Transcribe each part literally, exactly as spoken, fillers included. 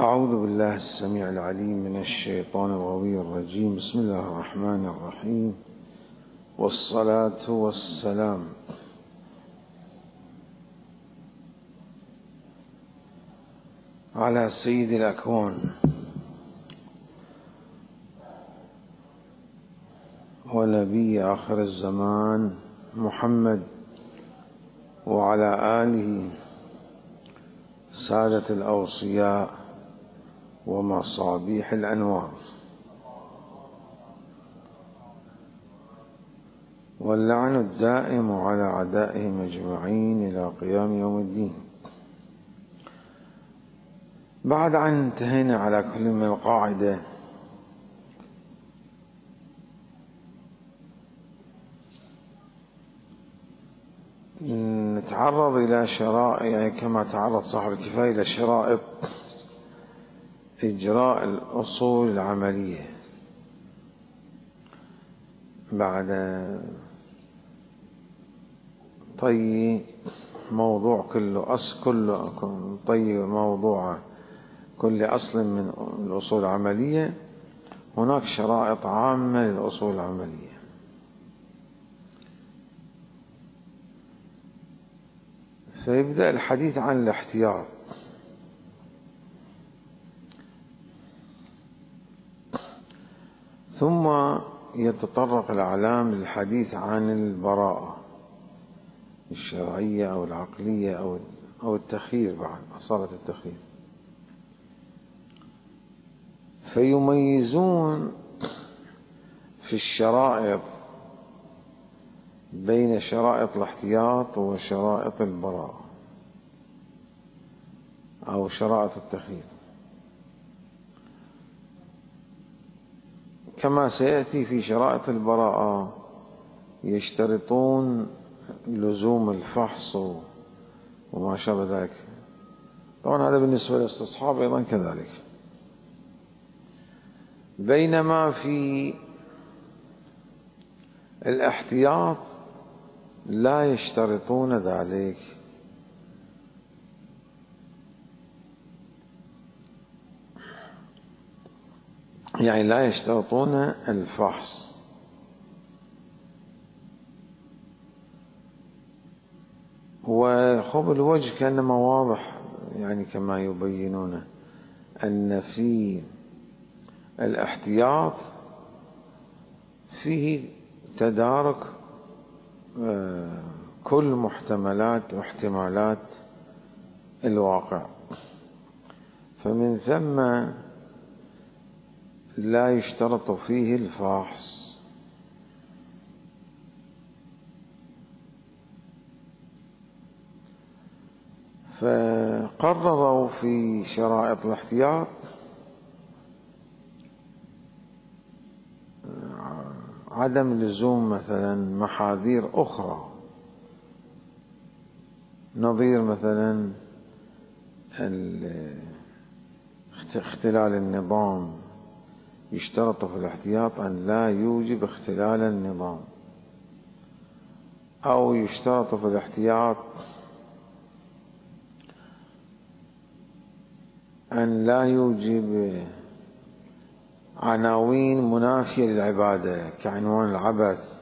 أعوذ بالله السميع العليم من الشيطان الغوي الرجيم. بسم الله الرحمن الرحيم، والصلاة والسلام على سيد الأكوان ونبي آخر الزمان محمد، وعلى آله سادة الأوصياء ومصابيح الأنوار، واللعن الدائم على أعدائهم أجمعين إلى قيام يوم الدين. بعد أن انتهينا على كل من القاعدة، نتعرض إلى شرائط، يعني كما تعرض صاحب الكفاية إلى شرائط إجراء الأصول العملية بعد طي موضوع كل أصل كل طي موضوع كل أصل من الأصول العملية. هناك شرائط عامة للأصول العملية. فيبدأ الحديث عن الاحتياط، ثم يتطرق الإعلام للحديث عن البراءة الشرعية أو العقلية أو أو التخيير، بعد أصالة التخيير. فيميزون في الشرائط بين شرائط الاحتياط وشرائط البراءة أو شرائط التخيير، كما سيأتي في شرائط البراءة يشترطون لزوم الفحص وما شابه ذلك. طبعا هذا بالنسبة للاستصحاب أيضا كذلك. بينما في الاحتياط لا يشترطون ذلك، يعني لا يشترطون الفحص. وخب الوجه كأنما واضح، يعني كما يبينون أن في الاحتياط فيه تدارك كل محتملات واحتمالات الواقع، فمن ثم لا يشترط فيه الفحص. فقرروا في شرائط الاحتياط عدم لزوم مثلا محاذير أخرى، نظير مثلا اختلال النظام. يشترط في الاحتياط أن لا يوجب اختلال النظام، أو يشترط في الاحتياط أن لا يوجب عناوين منافية للعبادة كعنوان العبث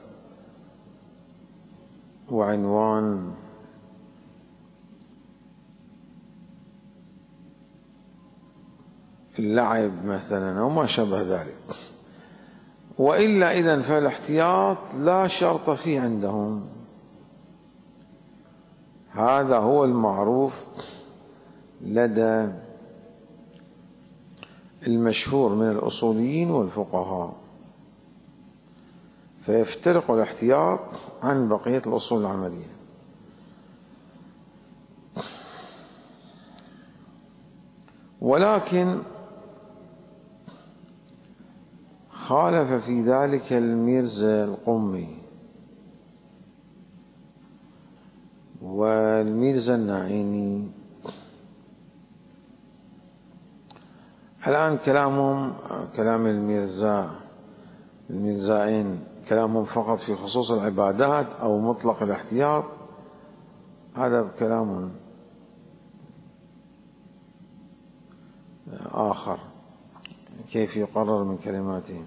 وعنوان اللعب مثلا أو ما شابه ذلك. وإلا إذن فالاحتياط لا شرط فيه عندهم. هذا هو المعروف لدى المشهور من الأصوليين والفقهاء. فيفترق الاحتياط عن بقية الأصول العملية. ولكن خالف في ذلك الميرزا القمي والميرزا النعيني. الآن كلامهم كلام الميرزا الميرزائين كلامهم فقط في خصوص العبادات أو مطلق الاحتياط. هذا كلام آخر كيف يقرر من كلماتهم.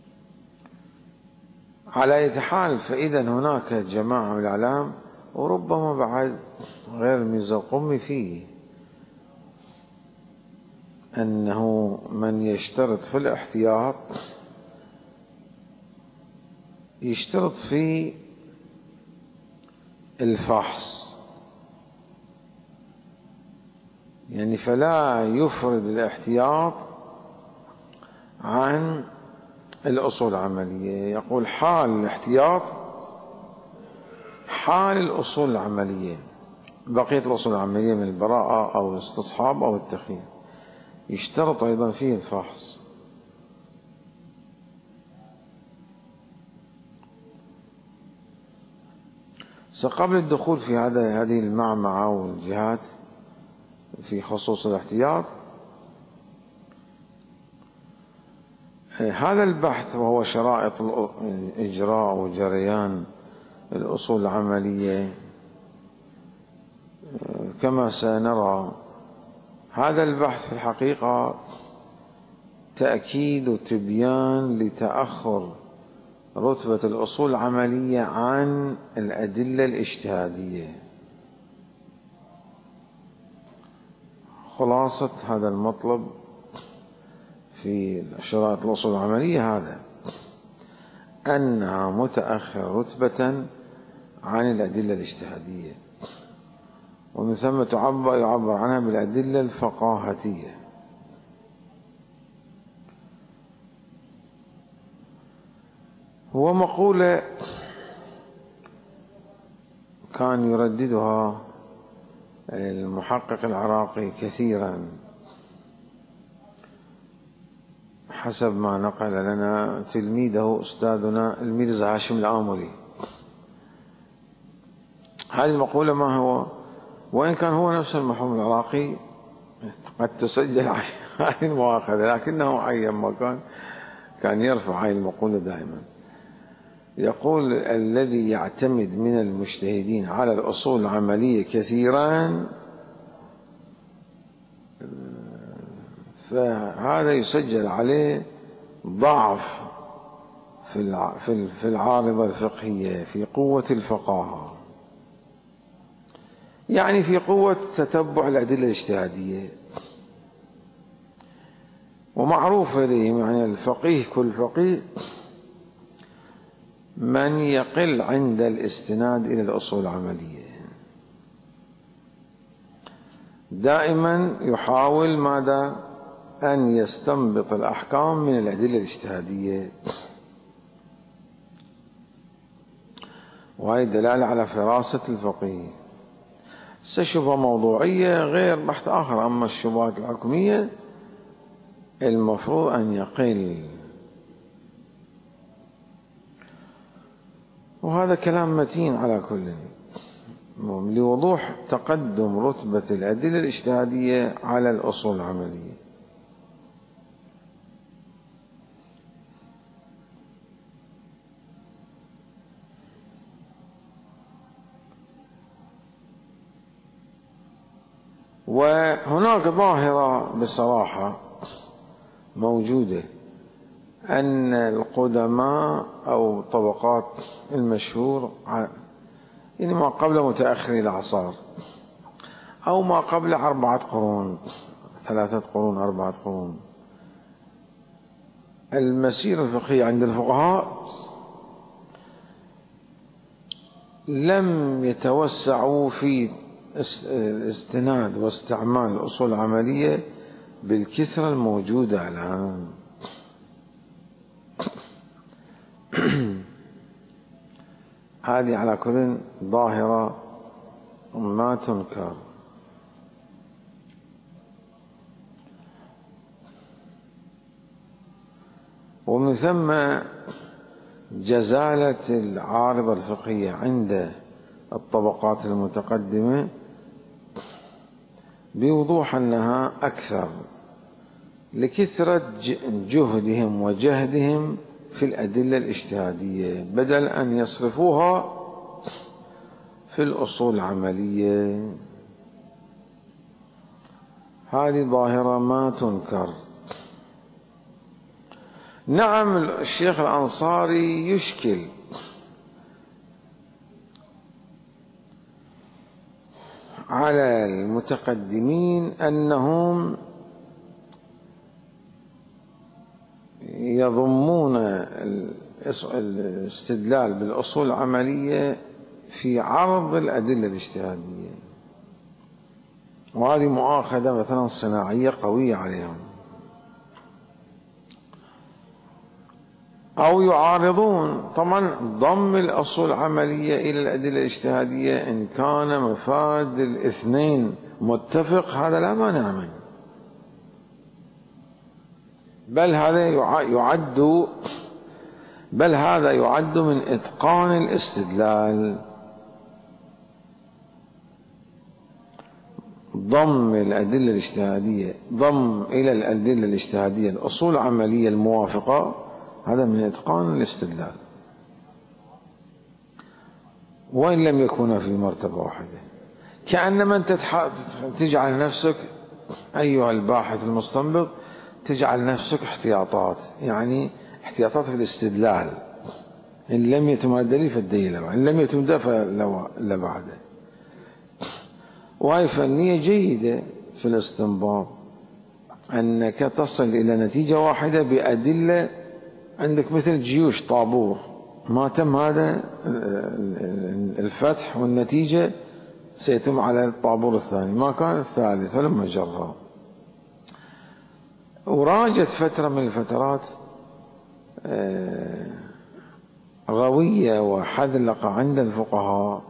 على أي حال، فإذا هناك جماعة من الإعلام، وربما بعد غير الميزوقمي فيه، أنه من يشترط في الاحتياط يشترط في الفحص، يعني فلا يفرد الاحتياط عن الأصول العملية. يقول حال الاحتياط حال الأصول العملية، بقية الأصول العملية من البراءة أو الاستصحاب أو التخيير يشترط أيضا فيه الفحص. قبل الدخول في هذا هذه المعمعة والجهات في خصوص الاحتياط، هذا البحث وهو شرائط إجراء وجريان الأصول العملية كما سنرى، هذا البحث في الحقيقة تأكيد وتبيان لتأخر رتبة الأصول العملية عن الأدلة الاجتهادية. خلاصة هذا المطلب في شرائط الأصول العملية هذا، أنها متأخر رتبة عن الأدلة الاجتهادية، ومن ثم تعبر يعبر عنها بالأدلة الفقاهتية. هو مقولة كان يرددها المحقق العراقي كثيرا حسب ما نقل لنا تلميذه أستاذنا الميرزا هاشم الآمري. هذه المقولة ما هو، وإن كان هو نفس المرحوم العراقي قد تسجل هذه المؤاخذة، لكنه عين ما كان كان يرفع هذه المقولة دائما. يقول: الذي يعتمد من المجتهدين على الأصول العملية كثيرا فهذا يسجل عليه ضعف في العارضة الفقهية، في قوة الفقاهة، يعني في قوة تتبع الأدلة الاجتهادية. ومعروف لديهم يعني الفقيه كل فقيه من يقل عند الاستناد إلى الأصول العملية، دائما يحاول ماذا؟ أن يستنبط الأحكام من الأدلة الاجتهادية، وهي دلالة على فراسة الفقيه. شبهة موضوعية غير بحث آخر، أما الشبهات الحكمية المفروض أن يقل. وهذا كلام متين على كل، لوضوح تقدم رتبة الأدلة الاجتهادية على الأصول العملية. وهناك ظاهرة بصراحة موجودة، أن القدماء أو طبقات المشهور يعني ما قبل متأخر الأعصار أو ما قبل أربعة قرون، ثلاثة قرون، أربعة قرون، المسيرة الفقهية عند الفقهاء لم يتوسعوا في الاستناد واستعمال الأصول العملية بالكثرة الموجودة الآن. هذه على كل ظاهرة ما تنكر. ومن ثم جزالة العارضة الفقهية عند الطبقات المتقدمة بوضوح أنها أكثر لكثرة جهدهم وجهدهم في الأدلة الاجتهادية، بدل أن يصرفوها في الأصول العملية. هذه ظاهرة ما تنكر. نعم الشيخ الأنصاري يشكل على المتقدمين أنهم يضمون الاستدلال بالأصول العملية في عرض الأدلة الاجتهادية، وهذه مؤاخذة مثلا صناعية قوية عليهم. أو يعارضون طبعا ضم الأصول العملية إلى الأدلة الاجتهادية إن كان مفاد الاثنين متفق، هذا لا مانع منه، بل هذا يعد بل هذا يعد من إتقان الاستدلال. ضم الأدلة الاجتهادية ضم إلى الأدلة الاجتهادية الأصول العملية الموافقة، هذا من إتقان الاستدلال، وإن لم يكونا في مرتبة واحدة. كأنما أنت تجعل نفسك أيها الباحث المستنبط تجعل نفسك احتياطات، يعني احتياطات في الاستدلال، إن لم يتم الدليل فالدليل، إن لم يتم ده فلا بعده. وهي فنية جيدة في الاستنباط، أنك تصل إلى نتيجة واحدة بأدلة عندك مثل جيوش طابور، ما تم هذا الفتح والنتيجة سيتم على الطابور الثاني، ما كان الثالث فلما جرى. وراجت فترة من الفترات غوية وحذلقة عند الفقهاء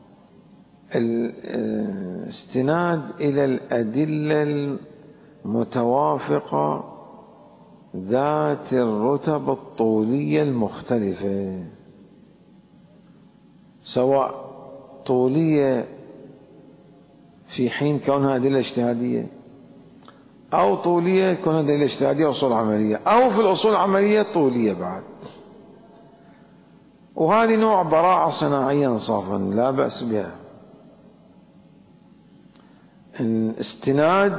الاستناد إلى الأدلة المتوافقة ذات الرتب الطولية المختلفة، سواء طولية في حين كونها أدلة اجتهادية، أو طولية كونها أدلة اجتهادية أصول عملية، أو في الأصول العملية طولية بعد. وهذه نوع براعة صناعية انصافا لا بأس بها، ان استناد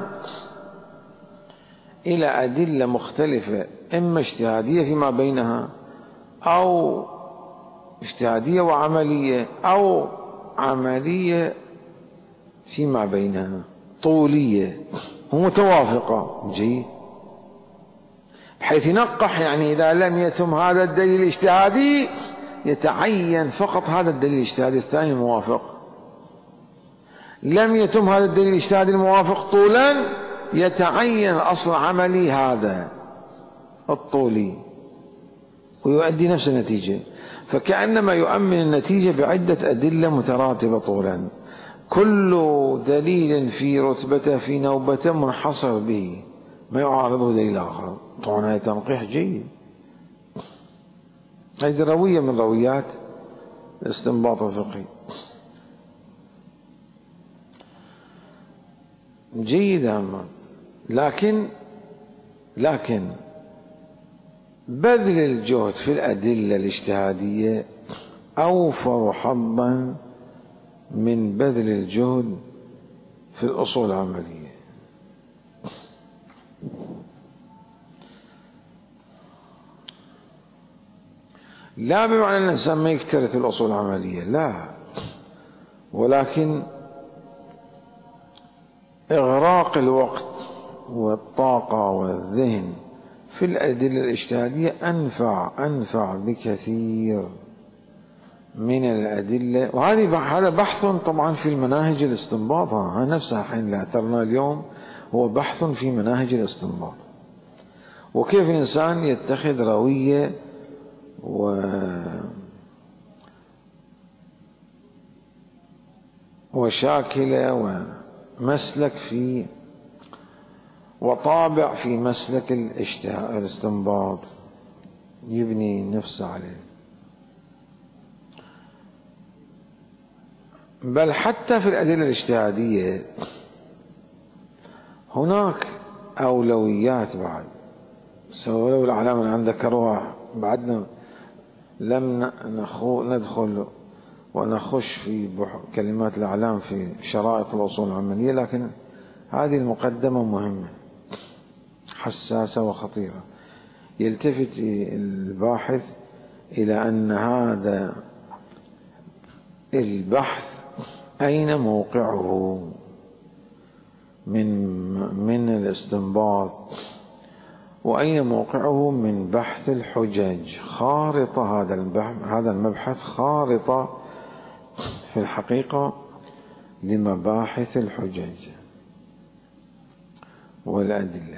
إلى أدلة مختلفة إما اجتهادية فيما بينها، أو اجتهادية وعملية، أو عملية فيما بينها طولية ومتوافقة، جيد، بحيث ينقح. يعني إذا لم يتم هذا الدليل الاجتهادي يتعين فقط هذا الدليل الاجتهادي الثاني الموافق، لم يتم هذا الدليل الاجتهادي الموافق طولا يتعين أصل عملي هذا الطولي ويؤدي نفس النتيجة. فكأنما يؤمن النتيجة بعدة أدلة متراتبة طولا، كل دليل في رتبته في نوبته منحصر به، ما يعارضه دليل آخر. طبعا هذا تنقيح جيد، هذه روية من رويات الاستنباط الفقهي جيدة. لكن لكن بذل الجهد في الأدلة الاجتهادية أوفر حظا من بذل الجهد في الأصول العملية. لا بمعنى أن الإنسان ما يكترث الأصول العملية، لا، ولكن إغراق الوقت والطاقة والذهن في الأدلة الاجتهادية أنفع أنفع بكثير من الأدلة. وهذه هذا بحث طبعا في المناهج الاستنباط نفسها، حين لا أثرنا اليوم هو بحث في مناهج الاستنباط، وكيف الإنسان يتخذ روية و وشاكلة ومسلك في وطابع في مسلك الاستنباط يبني نفسه عليه. بل حتى في الأدلة الاجتهادية هناك أولويات بعد، سواء لو الأعلام اللي عندك ذكروها بعدنا لم ندخل ونخش في كلمات الأعلام في شرائط الأصول العملية، لكن هذه المقدمة مهمة حساسة وخطيرة. يلتفت الباحث إلى أن هذا البحث أين موقعه من من الاستنباط، وأين موقعه من بحث الحجج. خارطة هذا البحث هذا المبحث خارطة في الحقيقة لمباحث الحجج والأدلة.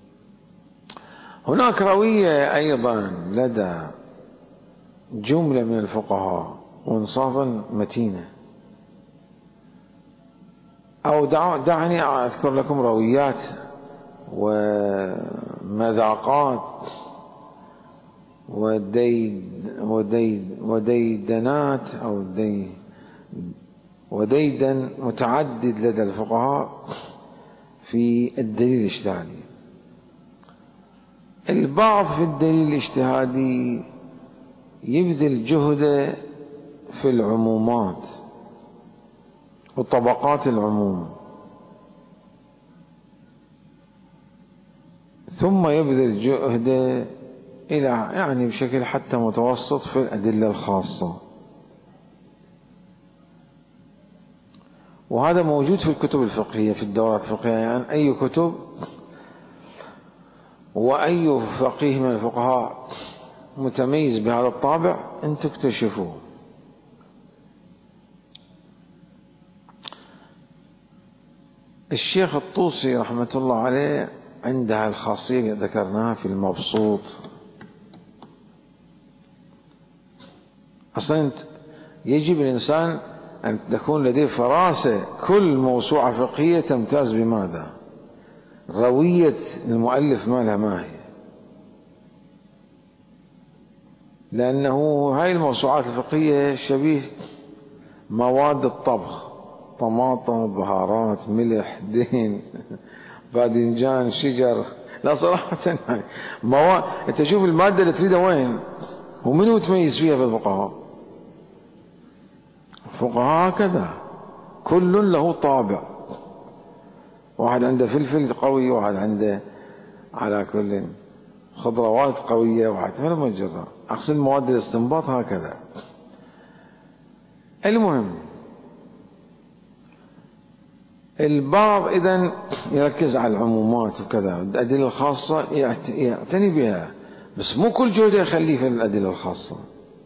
هناك روية أيضا لدى جملة من الفقهاء وانصافا متينة، أو دعني أذكر لكم رويات ومذاقات وديد وديد وديدنات أو دي وديدن متعدد لدى الفقهاء في الدليل الاجتهادي. البعض في الدليل الاجتهادي يبذل جهده في العمومات وطبقات العموم، ثم يبذل جهده إلى يعني بشكل حتى متوسط في الأدلة الخاصة، وهذا موجود في الكتب الفقهية في الدورات الفقهية. يعني أي كتب وأي فقيه من الفقهاء متميز بهذا الطابع أن تكتشفوه. الشيخ الطوسي رحمة الله عليه عنده الخاصية ذكرناها في المبسوط. أصلا يجب الإنسان أن تكون لديه فراسة، كل موسوعة فقهية تمتاز بماذا؟ روية المؤلف مالها ما هي، لأنه هاي الموسوعات الفقهية شبيه مواد الطبخ، طماطم، بهارات، ملح، دهن، باذنجان، شجر. لا صراحة مواد، أنت شوف المادة اللي تريدها وين ومنو تميز فيها في الفقهاء. الفقهاء هكذا كل له طابع، واحد عنده فلفل قوي، واحد عنده على كل خضروات قوية، واحد فلا مجرى. أقصد مواد الاستنباط هكذا. المهم البعض إذن يركز على العمومات وكذا، الأدلة الخاصة يعتني بها، بس مو كل جهده يخليه في الأدلة الخاصة،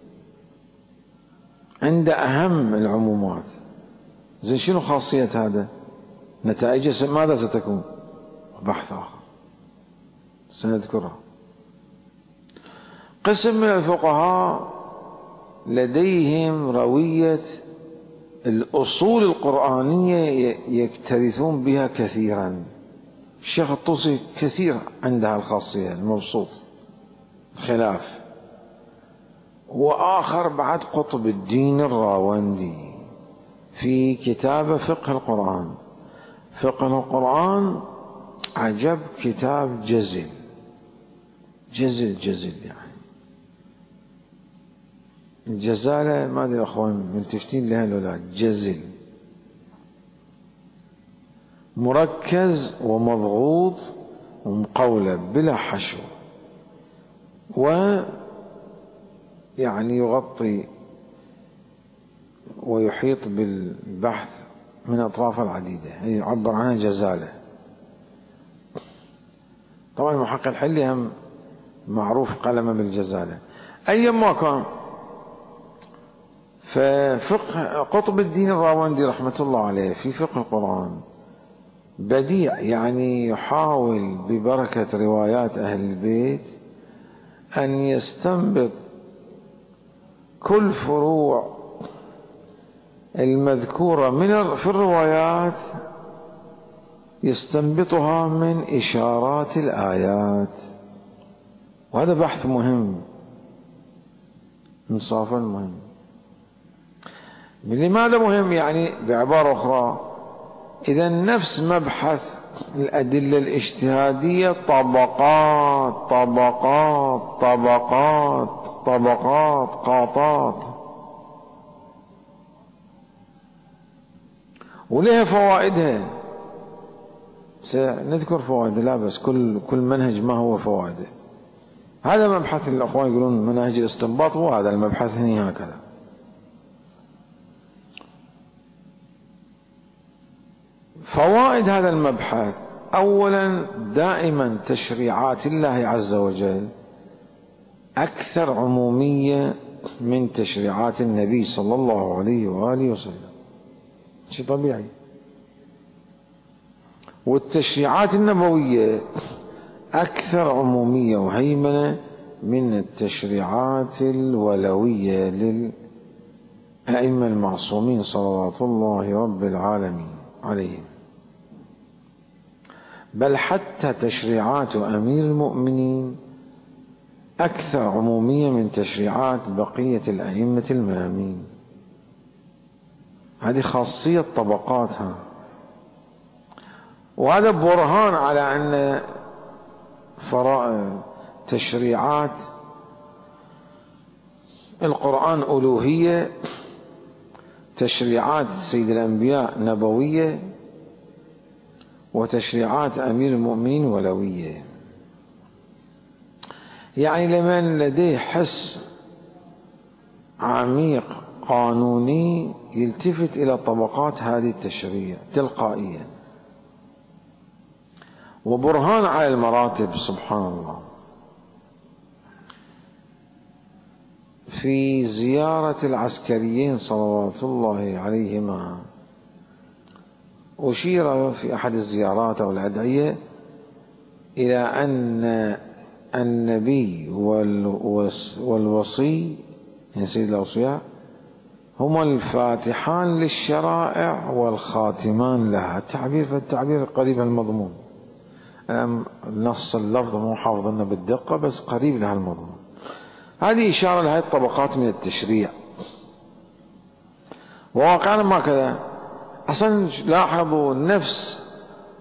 عنده أهم العمومات. زين شنو خاصية هذا؟ نتائجه ماذا ستكون؟ بحث آخر سنذكره. قسم من الفقهاء لديهم روية الأصول القرآنية يكترثون بها كثيرا. الشيخ الطوسي كثير عندها الخاصية المبسوط خلاف، وآخر بعد قطب الدين الراوندي في كتاب فقه القرآن. فقه القرآن عجب كتاب جزل جزل جزل، يعني الجزالة ما أدري أخوان ملتفتين لها ولا جزل، مركز ومضغوط ومقولب بلا حشو، ويعني يغطي ويحيط بالبحث من أطراف العديدة، يعبر عنها جزالة. طبعا المحقق الحلي هم معروف قلمه بالجزالة. أيما كان، ففقه قطب الدين الراوندي رحمة الله عليه في فقه القرآن بديع، يعني يحاول ببركة روايات أهل البيت أن يستنبط كل فروع المذكورة من في الروايات، يستنبطها من إشارات الآيات. وهذا بحث مهم انصافا مهم. لماذا مهم؟ يعني بعبارة أخرى، إذا نفس مبحث الأدلة الاجتهادية طبقات طبقات طبقات طبقات قاطات، ولها فوائدها. سنذكر فوائد، لا بس كل كل منهج ما هو فوائده. هذا مبحث الأخوان يقولون مناهج الاستنباط، وهذا المبحث هني هكذا. فوائد هذا المبحث: أولا، دائما تشريعات الله عز وجل أكثر عمومية من تشريعات النبي صلى الله عليه وآله وسلم، شيء طبيعي. والتشريعات النبوية أكثر عمومية وهيمنة من التشريعات الولوية للأئمة المعصومين صلوات الله رب العالمين عليهم. بل حتى تشريعات أمير المؤمنين أكثر عمومية من تشريعات بقية الأئمة الميامين. هذه خاصية طبقاتها، وهذا برهان على أن فرائض تشريعات القرآن ألوهية، تشريعات سيد الأنبياء نبوية، وتشريعات أمير المؤمنين ولوية. يعني لمن لديه حس عميق قانوني يلتفت إلى طبقات هذه التشريع تلقائيا، وبرهان على المراتب. سبحان الله، في زيارة العسكريين صلوات الله عليهما أشير في أحد الزيارات أو الأدعية إلى أن النبي والوصي، يعني سيد الأوصياء، هما الفاتحان للشرائع والخاتمان لها. التعبير فالتعبير قريب المضمون، نص اللفظ مو حافظنا بالدقة بس قريب لها المضمون. هذه إشارة لهذه الطبقات من التشريع، وواقعنا ما كذا. أصلا لاحظوا نفس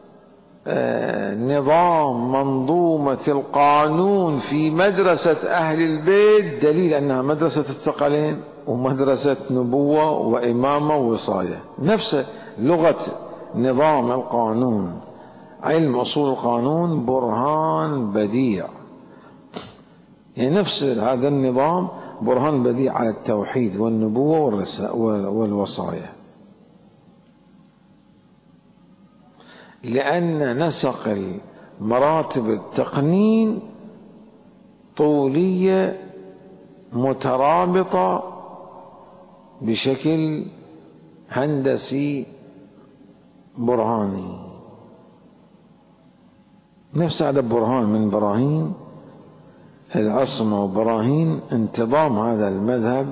نظام منظومة القانون في مدرسة أهل البيت، دليل أنها مدرسة الثقلين ومدرسة نبوة وإمامة ووصاية. نفس لغة نظام القانون، علم أصول القانون برهان بديع، يعني نفس هذا النظام برهان بديع على التوحيد والنبوة والوصايا. لأن نسق مراتب التقنين طولية مترابطة بشكل هندسي برهاني. نفس هذا برهان من براهين العصمة وبراهين انتظام هذا المذهب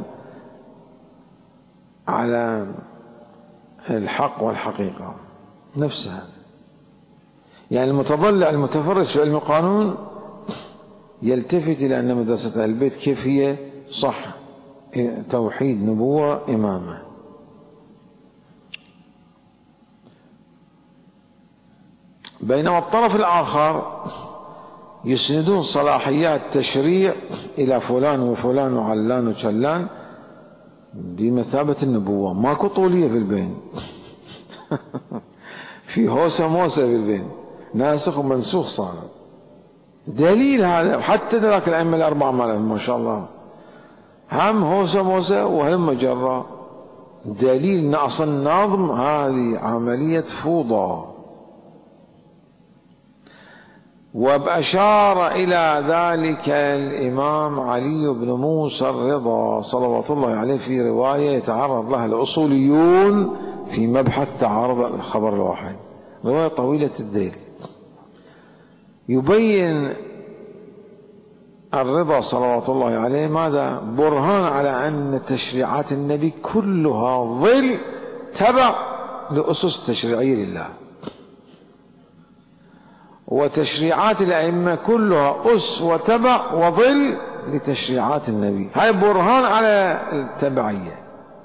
على الحق والحقيقة نفسها. يعني المتضلع المتفرس في علم القانون يلتفت إلى أن مدرسة أهل البيت كيف هي صح، توحيد نبوة إمامة. بينما الطرف الآخر يسندون صلاحيات تشريع إلى فلان وفلان وعلان وشلان بمثابة النبوة. ماكو طولية في البين في هوسة موسى في البين، ناسخ ومنسوخ صار. دليل هذا حتى ذاك الأئمة الأربعة مالهم ما شاء الله هم هوسة موسى وهم مجرة. دليل نقص النظم، هذه عملية فوضى. وبأشار إلى ذلك الإمام علي بن موسى الرضا صلوات الله عليه في رواية يتعرض لها الأصوليون في مبحث تعارض الخبر الواحد، رواية طويلة الذيل. يبين الرضا صلوات الله عليه ماذا؟ برهان على أن تشريعات النبي كلها ظل تبع لأسس تشريعية لله، وتشريعات الأئمة كلها أس وتبع وظل لتشريعات النبي. هاي برهان على التبعية،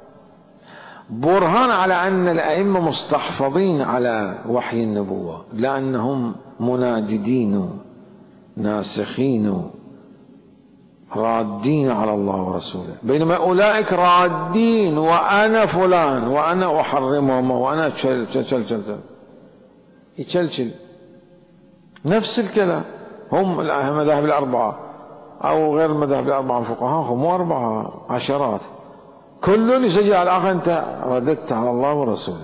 برهان على أن الأئمة مستحفظين على وحي النبوة، لأنهم مناددين ناسخين رادين على الله ورسوله، بينما أولئك رادين وأنا فلان وأنا أحرمهم وأنا تشل تشل تشل يتشلشل نفس الكلام. هم المذاهب الأربعة أو غير المذاهب الأربعة الفقهاء هم أربعة عشرات، كل يسجل على الآخر أنت رددت على الله ورسوله.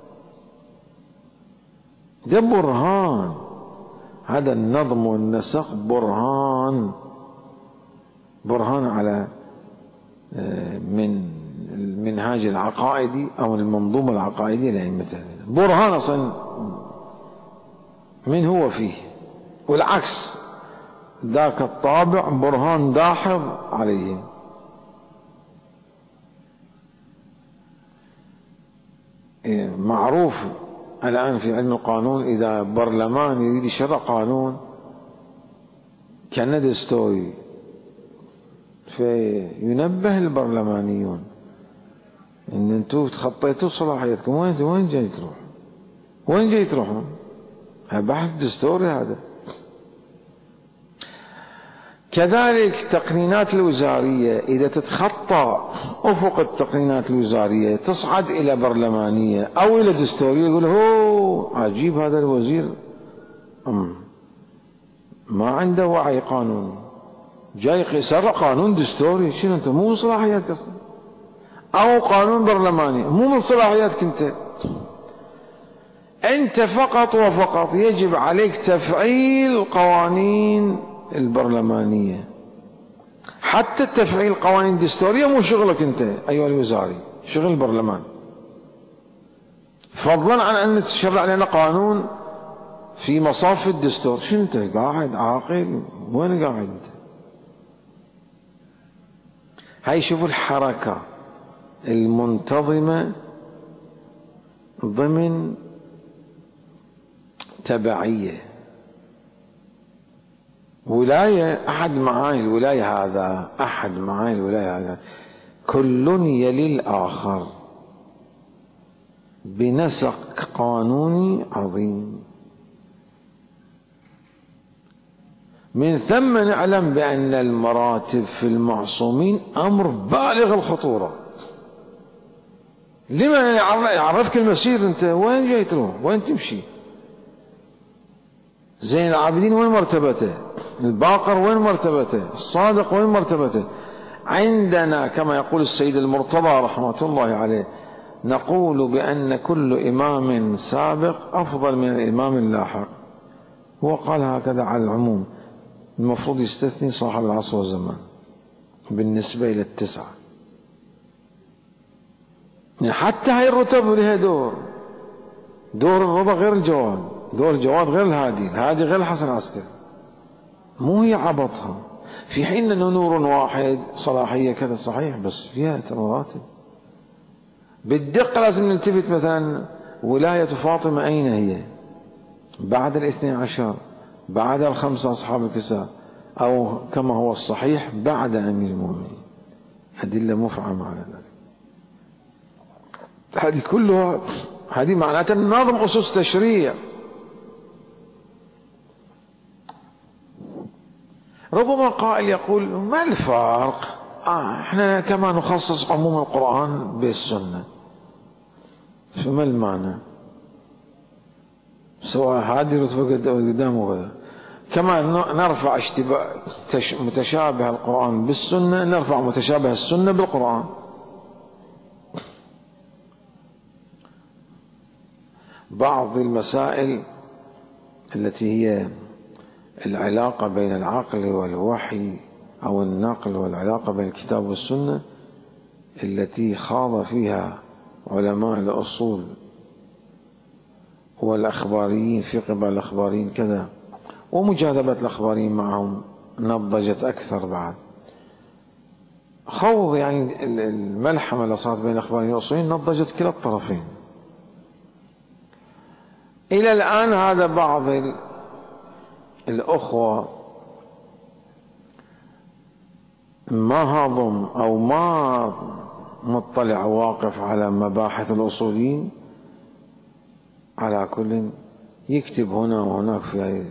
ده برهان، هذا النظم والنسق برهان، برهان على من المنهاج العقائدي أو المنظومة العقائدية لأئمة أهل العلم. برهان أصلا من هو فيه، والعكس ذاك الطابع برهان داحض عليه. معروف الآن في علم القانون إذا برلمان يريد يشرع قانون كأنه دستوري، فينبه البرلمانيون إن أنتم تخطيتوا صلاحيتكم، وين وين جاي تروح؟ وين جاي تروحون؟ هذا بحث دستوري هذا. كذلك التقنينات الوزارية إذا تتخطى أفق التقنينات الوزارية تصعد إلى برلمانية أو إلى دستورية، يقول هو عجيب هذا الوزير ما عنده وعي قانوني، جاي يسرع قانون دستوري. شنو أنت؟ مو من صلاحياتك أصلا. أو قانون برلماني مو من صلاحياتك أنت. أنت فقط وفقط يجب عليك تفعيل قوانين البرلمانية، حتى تفعيل قوانين دستورية مو شغلك أنت أيها الوزاري، شغل البرلمان، فضلا عن أن تشرع لنا قانون في مصاف الدستور. شنو أنت قاعد عاقل؟ وين قاعد أنت؟ هاي شوفوا الحركة المنتظمة ضمن تبعية ولاية. أحد معاني الولاية هذا، أحد معاني الولاية هذا كل يلي الآخر بنسق قانوني عظيم. من ثم نعلم بأن المراتب في المعصومين أمر بالغ الخطورة. لمن يعرفك المسير؟ أنت وين جاي تروح؟ وين تمشي؟ زين العابدين وين مرتبته؟ الباقر وين مرتبته؟ الصادق وين مرتبته؟ عندنا كما يقول السيد المرتضى رحمة الله عليه نقول بأن كل إمام سابق أفضل من الإمام اللاحق. هو قال هكذا على العموم، المفروض يستثني صاحب العصر والزمان بالنسبة إلى التسعة. حتى هاي الرتب لها دور، دور الرضا غير الجواد، دور الجواد غير الهادي، الهادي غير الحسن العسكري، مو هي عبطها. في حين أنه نور واحد صلاحية كذا صحيح، بس فيها مراتب. بالدقة لازم نلتفت مثلا ولاية فاطمة أين هي؟ بعد الاثني عشر، بعد الخمسة أصحاب الكساء، أو كما هو الصحيح بعد أمير المؤمنين. أدلة مفعمة على ذلك. هذه كلها هذه معناتها نظم أسس تشريع. ربما قائل يقول ما الفرق؟ آه احنا كما نخصص عموم القرآن بالسنة، فما المعنى؟ سواء هذه رتبة قدام وكذا، كما نرفع متشابه القرآن بالسنة نرفع متشابه السنة بالقرآن. بعض المسائل التي هي العلاقة بين العقل والوحي أو النقل والعلاقة بين الكتاب والسنة التي خاض فيها علماء الأصول والأخباريين في قبل الأخباريين كذا، ومجاذبة الأخباريين معهم نضجت أكثر بعد. خوض يعني الملحمة اللي صارت بين الأخباريين والأصوليين نضجت كلا الطرفين. إلى الآن هذا بعض الأخوة ما هاضم أو ما مطلع واقف على مباحث الأصوليين، على كل يكتب هنا وهناك في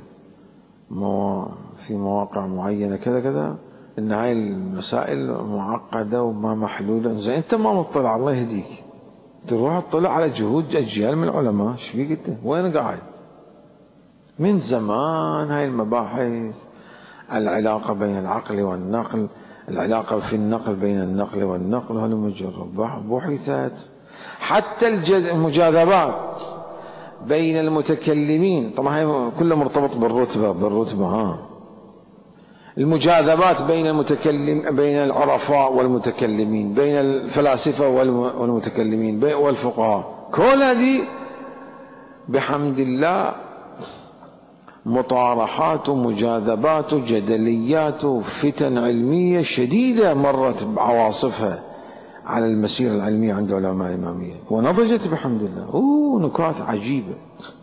في مواقع معينة كذا كذا إن هاي المسائل معقدة وما محلولة. زين أنت ما مطلع، الله يهديك، تروح تطلع على جهود أجيال من العلماء. ايش فيك أنت؟ وين قاعد؟ من زمان هاي المباحث، العلاقة بين العقل والنقل، العلاقة في النقل بين النقل والنقل، هذا مجرد بحثت. حتى المجاذبات بين المتكلمين، طبعا هي كله مرتبط بالرتبة بالرتبة ها المجاذبات بين المتكلم بين العرفاء والمتكلمين، بين الفلاسفة والمتكلمين والفقهاء، كل هذه بحمد الله مطارحات ومجاذبات وجدليات وفتن علمية شديدة مرت بعواصفها على المسيرة العلمية عند علماء الإمامية، ونضجت بحمد الله. أوه نكات عجيبة.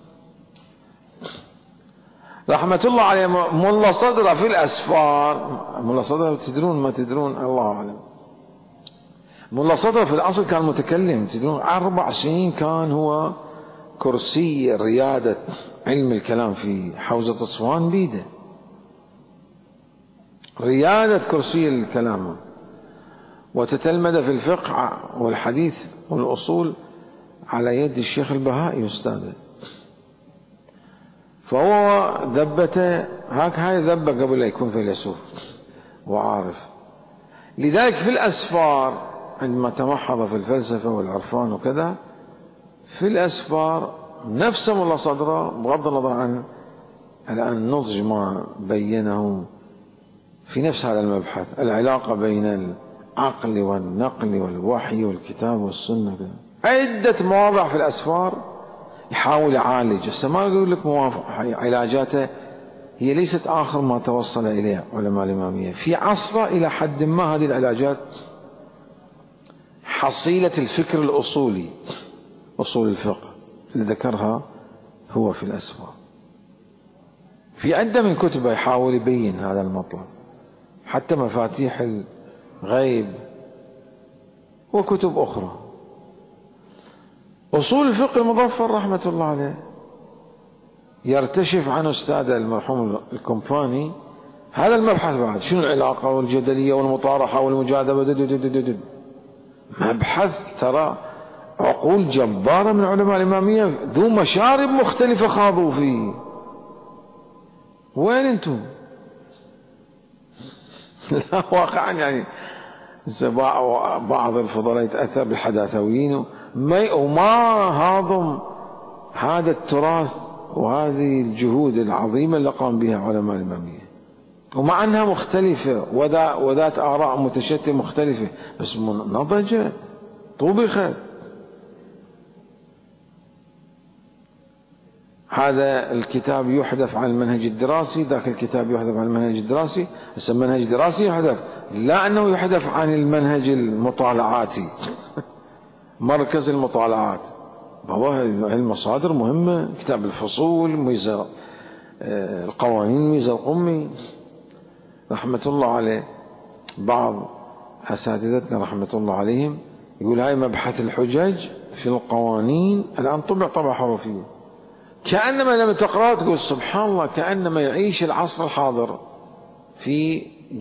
رحمة الله عليه ملا صدرة في الأسفار، ملا صدرة تدرون ما تدرون الله أعلم، ملا صدرة في الأصل كان متكلم، تدرون أربع سنين كان هو كرسي ريادة علم الكلام في حوزة أسوان بيده، ريادة كرسي الكلام، وتتلمذ في الفقه والحديث والأصول على يد الشيخ البهائي أستاذه. فهو ذبته هاك، هاي ذبه قبل لا يكون فيلسوف وعارف. لذلك في الأسفار عندما تمحض في الفلسفة والعرفان وكذا، في الأسفار نفس ملا صدرة بغض النظر عن الآن نضج ما بينه في نفس هذا المبحث، العلاقة بين العقل والنقل والوحي والكتاب والسنة، عدة مواضع في الأسفار يحاول يعالج. هسه ما أقول لك علاجاته هي ليست آخر ما توصل إليه علماء الإمامية في عصره، إلى حد ما هذه العلاجات حصيلة الفكر الأصولي، أصول الفقه اللي ذكرها هو في الأسفار. في عدة من كتبه يحاول يبين هذا المطلب، حتى مفاتيح الغيب وكتب أخرى. أصول الفقه المظفر رحمة الله عليه يرتشف عن أستاذه المرحوم الكومباني هذا المبحث بعد، شنو العلاقة والجدلية والمطارحة والمجاذبة، دد دد دد دد. مبحث ترى عقول جبارة من علماء الإمامية ذو مشارب مختلفة خاضوا فيه. وين انتم؟ لا واقعا يعني بعض الفضلاء يتأثر بالحداثويين وما هاضم هذا التراث وهذه الجهود العظيمة اللي قام بها علماء الإمامية، ومع أنها مختلفة وذات آراء متشتتة مختلفة، بس نضجت طبخت. هذا الكتاب يحذف عن المنهج الدراسي، ذاك الكتاب يحذف عن المنهج الدراسي، هسه المنهج الدراسي يحذف، لا أنه يحذف عن المنهج المطالعاتي مركز المطالعات. بابا المصادر مهمة، كتاب الفصول، ميزة القوانين، ميزة القمي رحمة الله عليه. بعض أساتذتنا رحمة الله عليهم يقول هاي مبحث الحجج في القوانين الآن طبع طبعة حروفية، كأنما لما تقرأ تقول سبحان الله، كأنما يعيش العصر الحاضر في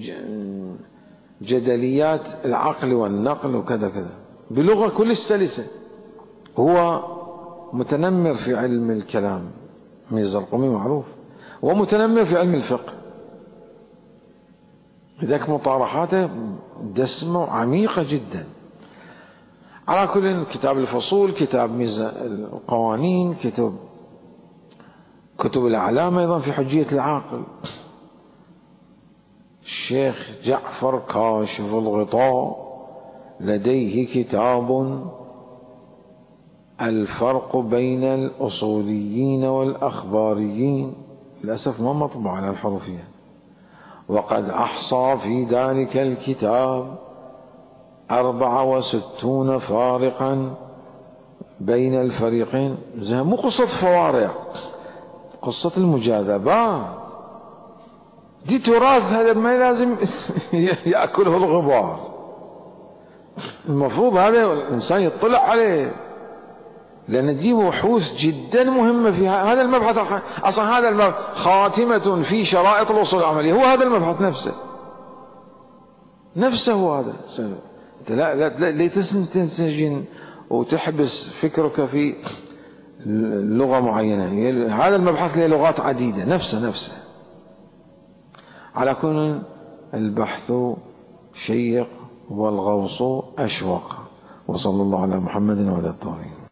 جدليات العقل والنقل وكذا كذا بلغة كل سلسة. هو متنمر في علم الكلام، ميزة القمي معروف، ومتنمر في علم الفقه، لذلك مطارحاته دسمة وعميقة جدا. على كل كتاب الفصول، كتاب ميزة القوانين، كتب كتب الأعلام أيضا في حجية العاقل. الشيخ جعفر كاشف الغطاء لديه كتاب الفرق بين الأصوليين والأخباريين، للأسف ما مطبوع على الحروفية، وقد أحصى في ذلك الكتاب أربعة وستون فارقا بين الفريقين. زي مو قصة فوارق، قصة المجاذبات دي تراث، هذا ما لازم يأكله الغبار، المفروض هذا الإنسان يطلع عليه، لأن دي بحوث جدا مهمة في هذا المبحث. أصلا هذا المبحث خاتمة في شرائط الوصول العملية، هو هذا المبحث نفسه نفسه هو هذا. أنت لا لا لا تنسجن وتحبس فكرك في لغة معينة. هذا المبحث له لغات عديدة نفسه نفسه. على كل البحث شيق والغوص أشوق. وصلى الله على محمد وعلى الطاهرين.